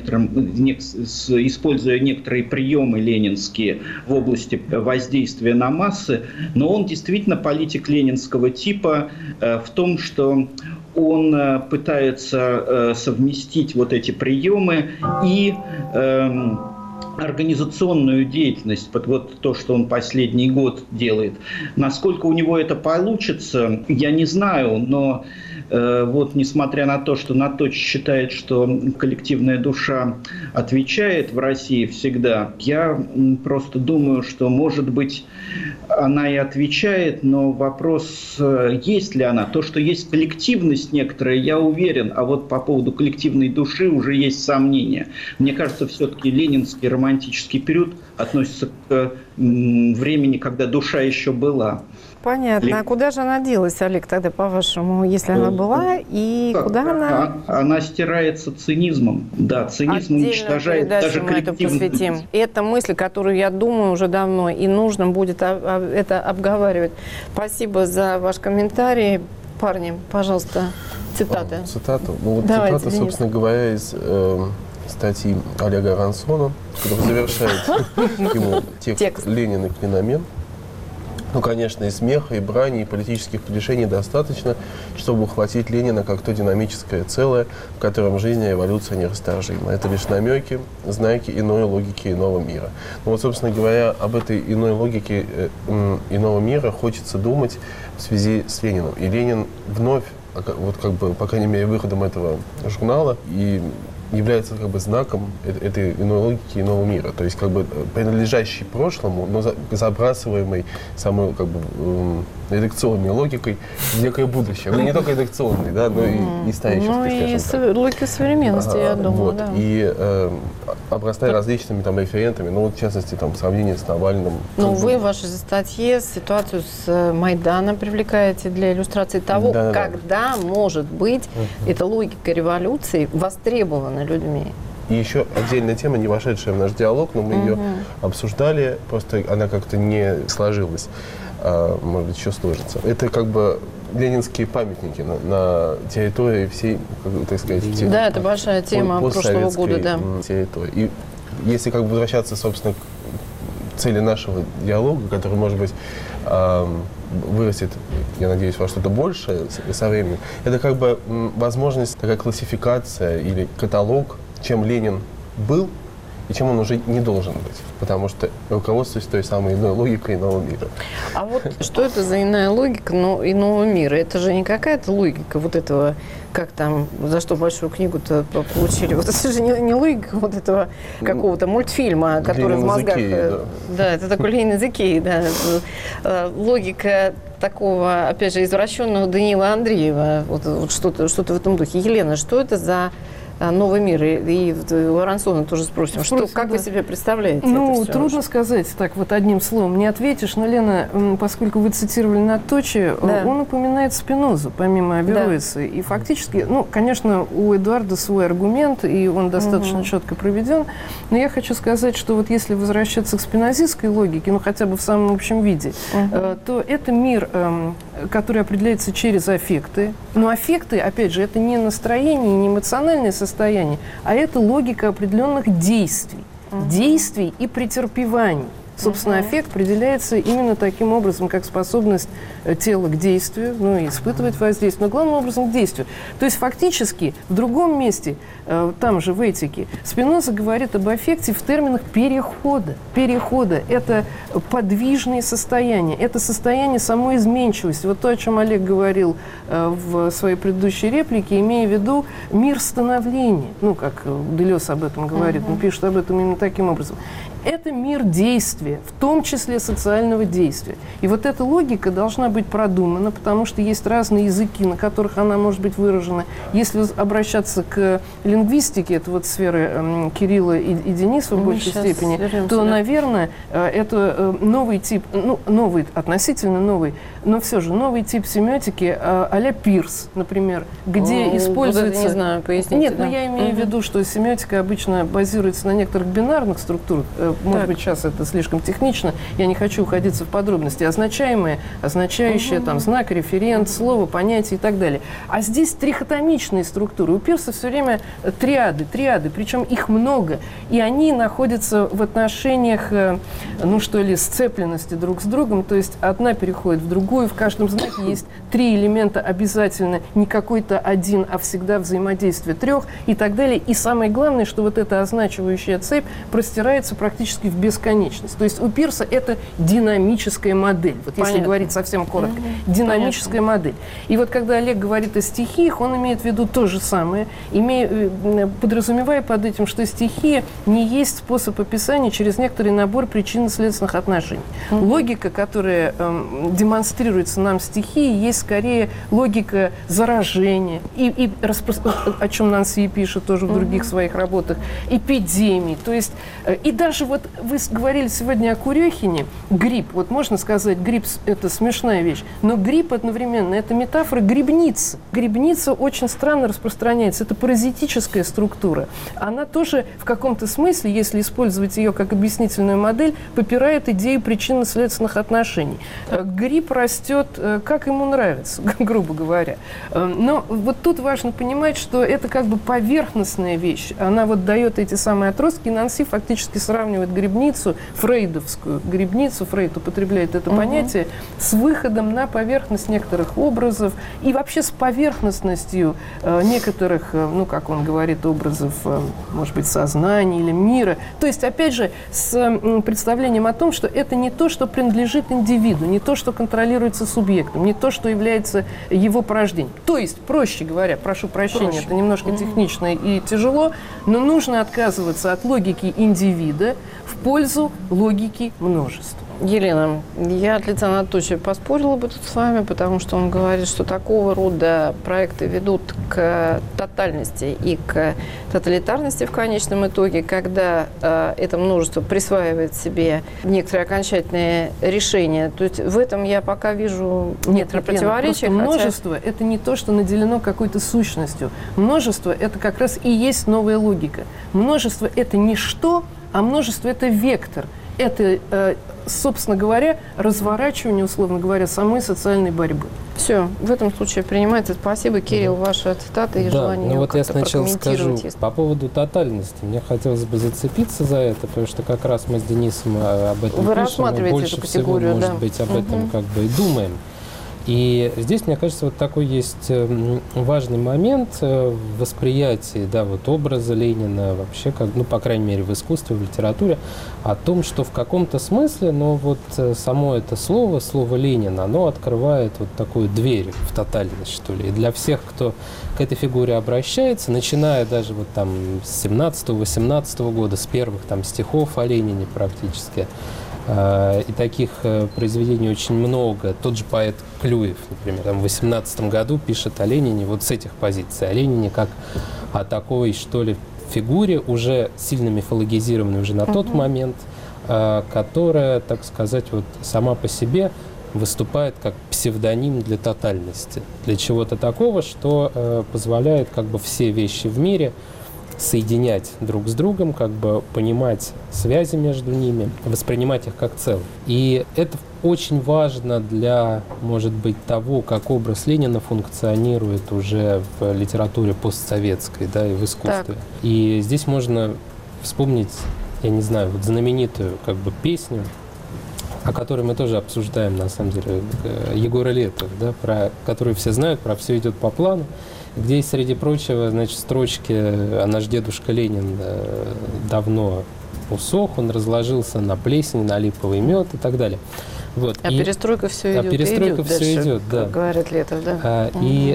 используя некоторые приемы ленинские в области воздействия на массы, но он действительно политик ленинского типа в том, что он пытается совместить эти приемы и организационную деятельность, то, что он последний год делает. Насколько у него это получится, я не знаю, но несмотря на то, что Наточ считает, что коллективная душа отвечает в России всегда, я просто думаю, что, может быть, она и отвечает, но вопрос, есть ли она. То, что есть коллективность некоторая, я уверен, а по поводу коллективной души уже есть сомнения. Мне кажется, все-таки ленинский романтический период относится к времени, когда душа еще была. Понятно. А куда же она делась, Олег, тогда, по-вашему, если она была, и куда она... Она стирается цинизмом. Да, цинизм уничтожает даже коллективность. Это мысль, которую, я думаю, уже давно, и нужно будет это обговаривать. Спасибо за ваш комментарий. Парни, пожалуйста, цитаты. Цитату? Цитата, собственно говоря, из статьи Олега Рансона, который завершает ему текст «Ленин и феномен». Конечно, и смеха, и брани, и политических решений достаточно, чтобы ухватить Ленина как то динамическое целое, в котором жизнь и эволюция нерасторжима. Это лишь намеки, знаки иной логики иного мира. Собственно говоря, об этой иной логике иного мира хочется думать в связи с Лениным. И Ленин вновь, по крайней мере, выходом этого журнала, и является знаком этой иной логики иного мира, то есть принадлежащий прошлому, но забрасываемый самой редакционной логикой в некое будущее. Не только редакционной, да, но и исторической, скажем так. Логика современности, я думаю, да. И обрастая различными референтами, в частности, сравнение с Навальным. Вы в вашей статье ситуацию с Майданом привлекаете для иллюстрации того, когда, может быть, эта логика революции востребована людьми. И еще отдельная тема, не вошедшая в наш диалог, но мы ее обсуждали, просто она как-то не сложилась, может быть, еще сложится. Это ленинские памятники на территории всей, так сказать, да, это большая тема прошлого года, да. Территории. И если возвращаться, собственно, к цели нашего диалога, который, может быть, вырастет, я надеюсь, во что-то большее со временем, это возможность, такая классификация или каталог, чем Ленин был и чем он уже не должен быть, потому что руководствуясь той самой иной логикой иного мира. А вот что это за иная логика иного мира? Это же не какая-то логика вот этого, как там, за что большую книгу-то получили? Вот это же не логика вот этого какого-то мультфильма, который в мозгах... Да, это такой Ленин Зикей, да. Логика такого, опять же, извращенного Даниила Андреева. Вот что-то в этом духе. Елена, что это за новый мир? И у Арансона тоже спросим. Как вы себе представляете это все? Трудно сказать так вот одним словом. Не ответишь, но, Лена, поскольку вы цитировали Наточи, он упоминает Спинозу, помимо Авероиса. И фактически, конечно, у Эдуарда свой аргумент, и он достаточно четко проведен. Но я хочу сказать, что вот если возвращаться к спинозистской логике, хотя бы в самом общем виде, то это мир, который определяется через аффекты. Но аффекты, опять же, это не настроение, не эмоциональное состояние, а это логика определенных действий. Действий и претерпеваний. Собственно, аффект определяется именно таким образом, как способность тела к действию, испытывать воздействие, но главным образом к действию. То есть фактически в другом месте, там же в этике, Спиноза говорит об аффекте в терминах перехода. Перехода – это подвижные состояния, это состояние самой изменчивости. Вот то, о чем Олег говорил в своей предыдущей реплике, имея в виду мир становления. Как Делез об этом говорит, он пишет об этом именно таким образом. Это мир действия, в том числе социального действия. И вот эта логика должна быть продумана, потому что есть разные языки, на которых она может быть выражена. Если обращаться к лингвистике, это вот сферы Кирилла и Дениса в большей степени, то, наверное, это новый тип, новый, относительно новый, но все же новый тип семиотики а-ля Пирс, например, где используется... Не знаю, поясните. Нет, но я имею в виду, что семиотика обычно базируется на некоторых бинарных структурах. Может быть, сейчас это слишком технично, я не хочу уходиться в подробности. Означаемое, означающее, знак, референт, слово, понятие и так далее. А здесь трихотомичные структуры. У Пирса все время триады, причем их много. И они находятся в отношениях, сцепленности друг с другом. То есть одна переходит в другую. В каждом знаке есть три элемента обязательно. Не какой-то один, а всегда взаимодействие трех и так далее. И самое главное, что вот эта означивающая цепь простирается практически в бесконечность. То есть у Пирса это динамическая модель. Вот если говорить совсем коротко. Динамическая модель. И вот когда Олег говорит о стихиях, он имеет в виду то же самое, подразумевая под этим, что стихия не есть способ описания через некоторый набор причинно-следственных отношений. Логика, которая демонстрируется нам стихией, есть скорее логика заражения, о чем Нанси пишет тоже в других своих работах, эпидемий. То есть, и даже вот вы говорили сегодня о Курехине, гриб. Вот можно сказать, гриб – это смешная вещь, но гриб одновременно – это метафора грибницы. Грибница очень странно распространяется. Это паразитическая структура. Она тоже в каком-то смысле, если использовать ее как объяснительную модель, попирает идею причинно-следственных отношений. Гриб растет, как ему нравится, грубо говоря. Но вот тут важно понимать, что это как бы поверхностная вещь. Она вот дает эти самые отростки, и Нанси фактически сравнивает грибницу, фрейдовскую грибницу, Фрейд употребляет это понятие, с выходом на поверхность некоторых образов и вообще с поверхностностью некоторых, как он говорит, образов, может быть, сознания или мира. То есть, опять же, с представлением о том, что это не то, что принадлежит индивиду, не то, что контролируется субъектом, не то, что является его порождением. То есть, проще говоря, прошу прощения, это немножко технично и тяжело, но нужно отказываться от логики индивида в пользу логики множества. Елена, я от лица Наточи поспорила бы тут с вами, потому что он говорит, что такого рода проекты ведут к тотальности и к тоталитарности в конечном итоге, когда это множество присваивает себе некоторые окончательные решения. То есть в этом я пока вижу некоторые противоречия. Множество – это не то, что наделено какой-то сущностью. Множество – это как раз и есть новая логика. Множество – это не что, а множество – это вектор. Это, собственно говоря, разворачивание, условно говоря, самой социальной борьбы. Все, в этом случае принимается. Спасибо, Кирилл, ваша цитата и желание вот я сначала скажу если... по поводу тотальности. Мне хотелось бы зацепиться за это, потому что как раз мы с Денисом об этом Вы пишем, и больше эту категорию, всего, может быть, об этом как бы и думаем. И здесь, мне кажется, вот такой есть важный момент в восприятии, да, вот образа Ленина вообще, как, ну, по крайней мере, в искусстве, в литературе, о том, что в каком-то смысле, но вот само это слово Ленин, оно открывает вот такую дверь в тотальность, что ли. И для всех, кто к этой фигуре обращается, начиная даже вот там с 17-18 года, с первых там стихов о Ленине практически, и таких произведений очень много. Тот же поэт Клюев, например, там в 18 году пишет о Ленине вот с этих позиций. О Ленине как о такой, что ли, фигуре, уже сильно мифологизированной уже на тот момент, которая, так сказать, вот сама по себе выступает как псевдоним для тотальности, для чего-то такого, что позволяет как бы все вещи в мире соединять друг с другом, как бы понимать связи между ними, воспринимать их как целое. И это очень важно для, может быть, того, как образ Ленина функционирует уже в литературе постсоветской, да, и в искусстве. Так. И здесь можно вспомнить, я не знаю, вот знаменитую как бы песню, о которой мы тоже обсуждаем, на самом деле, Егора Летова, да, про которую все знают, про «Все идет по плану», где есть, среди прочего, значит, строчки «А наш дедушка Ленин давно усох, он разложился на плесень, на липовый мед» и так далее. Вот. А перестройка все идет, перестройка идет все дальше, идет, да. Как говорит Летов, да.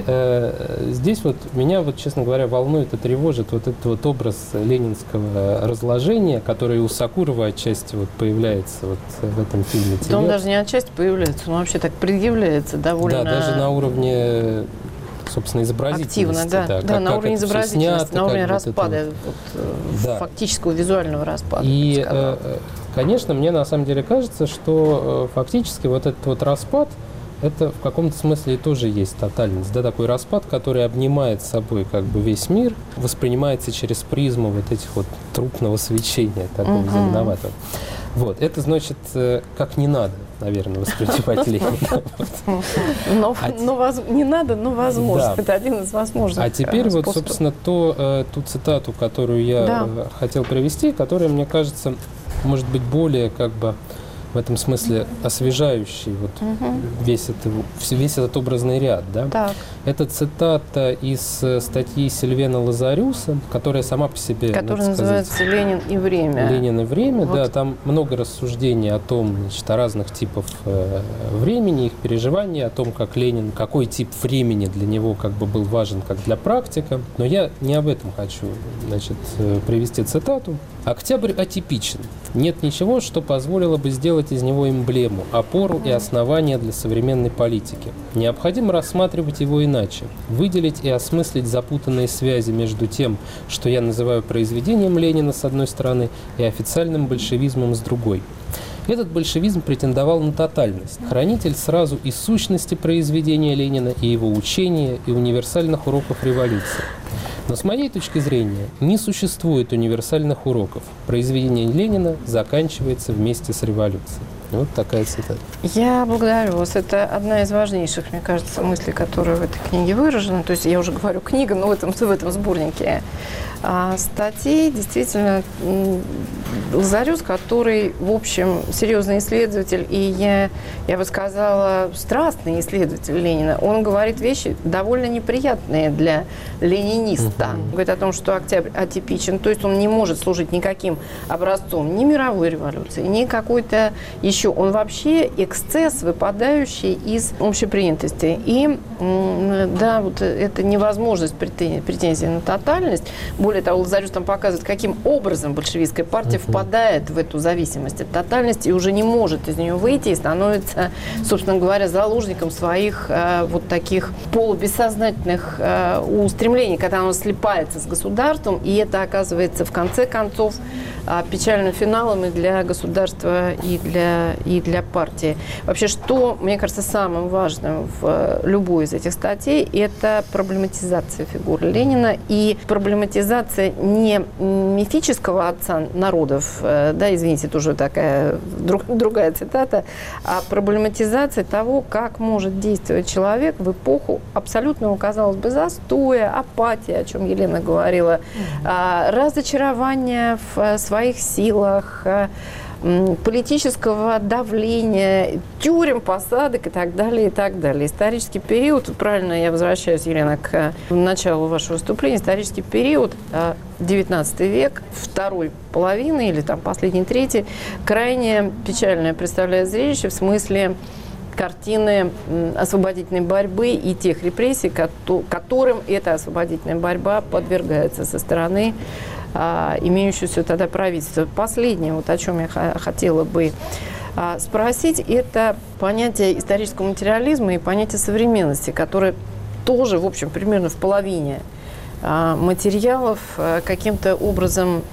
Здесь вот меня, вот, честно говоря, волнует и тревожит вот этот вот образ ленинского разложения, который у Сокурова отчасти вот появляется вот в этом фильме. Да он даже не отчасти появляется, он вообще так предъявляется довольно... Да, даже на уровне, собственно, изобразительности. Активно, да, на уровне изобразительности, снято, на уровне распада, да. Фактического визуального распада. И, конечно, мне на самом деле кажется, что фактически вот этот вот распад, это в каком-то смысле тоже есть тотальность, да, такой распад, который обнимает собой как бы весь мир, воспринимается через призму вот этих вот трупного свечения, такого зеленоватого. Вот, это значит, как не надо, наверное, воспринимать Ленина. Не надо, но возможно. Это один из возможных. А теперь вот, собственно, ту цитату, которую я хотел привести, которая, мне кажется, может быть более как бы в этом смысле освежающий вот весь этот образный ряд. Да? Так. Это цитата из статьи Сильвена Лазарюса, которая сама по себе... Которая называется «Ленин и время». «Ленин и время», вот. Да. Там много рассуждений о том, значит, о разных типах времени, их переживаний, о том, как Ленин, какой тип времени для него как бы был важен как для практика. Но я не об этом хочу, значит, привести цитату. «Октябрь атипичен. Нет ничего, что позволило бы сделать из него эмблему, опору и основание для современной политики. Необходимо рассматривать его иначе, выделить и осмыслить запутанные связи между тем, что я называю произведением Ленина с одной стороны и официальным большевизмом с другой. Этот большевизм претендовал на тотальность, хранитель сразу и сущности произведения Ленина, и его учения, и универсальных уроков революции. Но с моей точки зрения не существует универсальных уроков. Произведение Ленина заканчивается вместе с революцией». Вот такая цитата. Я благодарю вас. Это одна из важнейших, мне кажется, мыслей, которые в этой книге выражены. То есть я уже говорю книга, но в этом сборнике статей. Действительно, Лазарюс, который, в общем, серьезный исследователь, и я бы сказала, страстный исследователь Ленина, он говорит вещи довольно неприятные для лениниста. Он говорит о том, что октябрь атипичен, то есть он не может служить никаким образцом ни мировой революции, ни какой-то еще. Он вообще эксцесс, выпадающий из общепринятости. И, да, вот это невозможность претензии на тотальность. Более того, Лазарюс там показывает, каким образом большевистская партия впадает в эту зависимость от тотальности и уже не может из нее выйти и становится, собственно говоря, заложником своих вот таких полубессознательных устремлений, когда оно слипается с государством, и это оказывается в конце концов печальным финалом и для государства, и для партии. Вообще, что, мне кажется, самым важным в любой из этих статей, это проблематизация фигуры Ленина и проблематизация не мифического отца народов, да, извините, тоже такая другая цитата, а проблематизация того, как может действовать человек в эпоху абсолютного, казалось бы, застоя, апатии, о чем Елена говорила, разочарования в своих силах, политического давления, тюрем, посадок и так далее, и так далее. Исторический период, правильно я возвращаюсь, Елена, к началу вашего выступления, исторический период, 19 век, второй половины или там последней трети, крайне печальное представляет зрелище в смысле картины освободительной борьбы и тех репрессий, которым эта освободительная борьба подвергается со стороны имеющегося тогда правительства. Последнее, вот о чем я хотела бы спросить, это понятие исторического материализма и понятие современности, которое тоже, в общем, примерно в половине материалов каким-то образом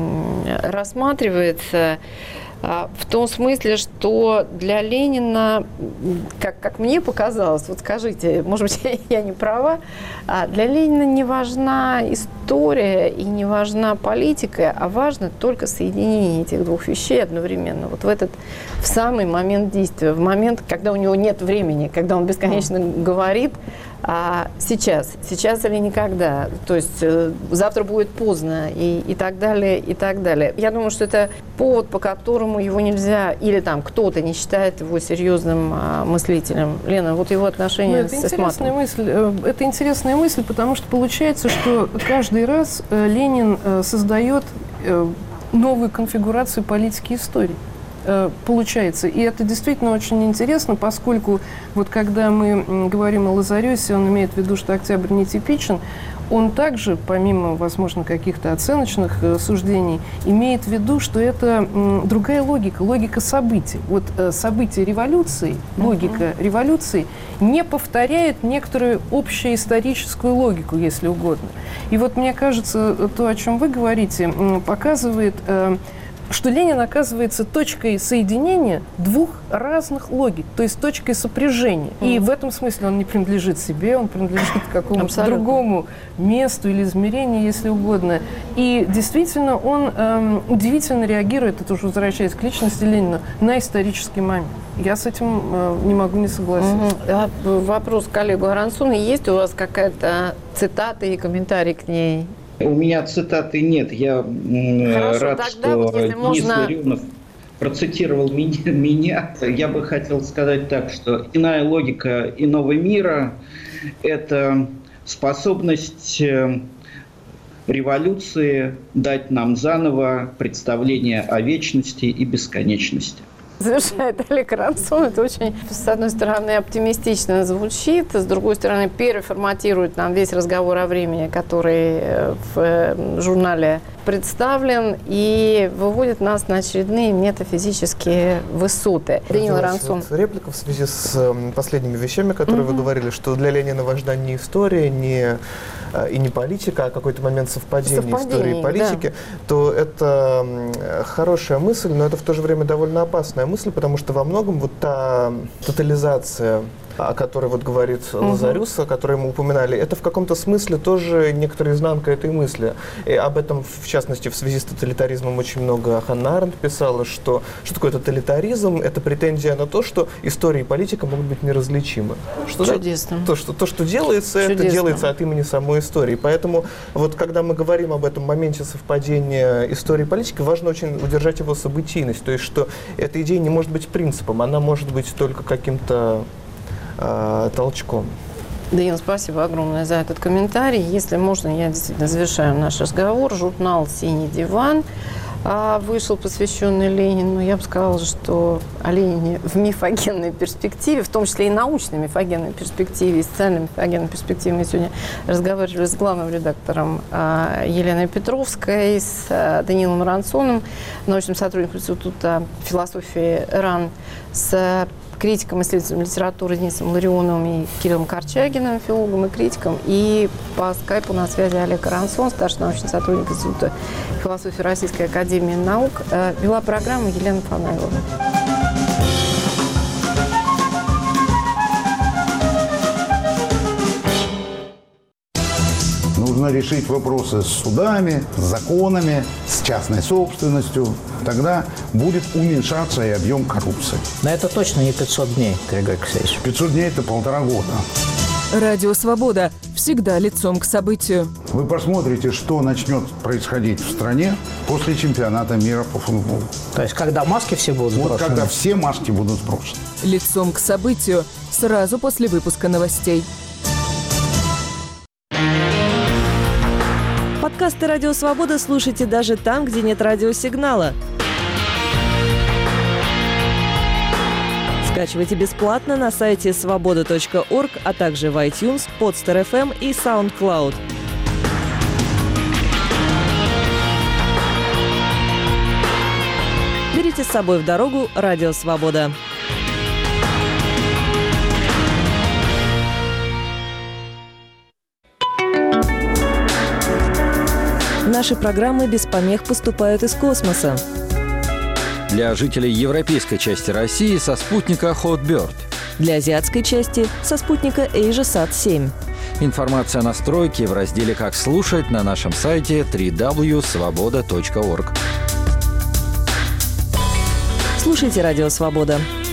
рассматривается в том смысле, что для Ленина, как мне показалось, вот скажите, может быть, я не права, для Ленина не важна история и не важна политика, а важно только соединение этих двух вещей одновременно. Вот в самый момент действия, в момент, когда у него нет времени, когда он бесконечно говорит, сейчас или никогда, то есть завтра будет поздно и так далее, и так далее. Я думаю, что это повод, по которому его нельзя, или там кто-то не считает его серьезным мыслителем. Лена, вот его отношение с Эсматом. Это интересная мысль, потому что получается, что каждый раз Ленин создает новую конфигурацию политики истории. Получается. И это действительно очень интересно, поскольку вот когда мы говорим о Лазарёсе, он имеет в виду, что октябрь нетипичен, он также, помимо, возможно, каких-то оценочных суждений, имеет в виду, что это другая логика, логика событий. Вот события революции, логика революции не повторяет некоторую общеисторическую логику, если угодно. И вот мне кажется, то, о чем вы говорите, показывает, что Ленин оказывается точкой соединения двух разных логик, то есть точкой сопряжения. И в этом смысле он не принадлежит себе, он принадлежит какому-то другому месту или измерению, если угодно. И действительно он удивительно реагирует, это уже возвращаясь к личности Ленина, на исторический момент. Я с этим не могу не согласиться. Вопрос к коллегу Арансуну. Есть у вас какая-то цитата и комментарий к ней? У меня цитаты нет. Я рад, что Денис Ларионов процитировал меня. Я бы хотел сказать так, что иная логика иного мира – это способность революции дать нам заново представление о вечности и бесконечности. Завершает Олег Арансон. Это очень, с одной стороны, оптимистично звучит, с другой стороны, переформатирует нам весь разговор о времени, который в журнале представлен, и выводит нас на очередные метафизические высоты. Даниил Арансон. Вот реплика в связи с последними вещами, которые вы говорили, что для Ленина важна не история, и не политика, а какой-то момент совпадения истории и политики, то это хорошая мысль, но это в то же время довольно опасная мысль, потому что во многом вот та тотализация, о которой вот говорит Лазарюс, о которой мы упоминали, это в каком-то смысле тоже некоторая изнанка этой мысли. И об этом, в частности, в связи с тоталитаризмом очень много Ханна Аренд писала, что такое тоталитаризм, это претензия на то, что история и политика могут быть неразличимы. Чудесно. То, что делается, это делается от имени самой истории. Поэтому вот когда мы говорим об этом моменте совпадения истории и политики, важно очень удержать его событийность. То есть, что эта идея не может быть принципом, она может быть только каким-то толчком. Даниил, спасибо огромное за этот комментарий. Если можно, я действительно завершаю наш разговор. Журнал «Синий диван» вышел, посвященный Ленину. Я бы сказала, что о Ленине в мифогенной перспективе, в том числе и научной мифогенной перспективе, и социальной мифогенной перспективе. Мы сегодня разговаривали с главным редактором Еленой Петровской, с Даниилом Арансоном, научным сотрудником Института философии РАН, с критиком, исследователем литературы Денисом Ларионовым и Кириллом Корчагиным, филологом и критиком. И по скайпу на связи Олег Арансон, старший научный сотрудник Института философии Российской академии наук. Вела программу Елена Фанайлова. Нужно решить вопросы с судами, с законами, с частной собственностью. Тогда будет уменьшаться и объем коррупции. Но это точно не 500 дней, Григорий Алексеевич. 500 дней – это 1,5 года. Радио «Свобода». Всегда лицом к событию. Вы посмотрите, что начнет происходить в стране после чемпионата мира по футболу. То есть, когда маски все будут сброшены? Вот когда все маски будут сброшены. Лицом к событию. Сразу после выпуска новостей. Подкасты «Радио Свобода» слушайте даже там, где нет радиосигнала. Скачивайте бесплатно на сайте svoboda.org, а также в iTunes, Podster FM и SoundCloud. Берите с собой в дорогу «Радио Свобода». Наши программы без помех поступают из космоса. Для жителей европейской части России со спутника Hotbird. Для азиатской части со спутника AsiaSat-7. Информация о настройке в разделе «Как слушать» на нашем сайте www.svoboda.org. Слушайте «Радио Свобода».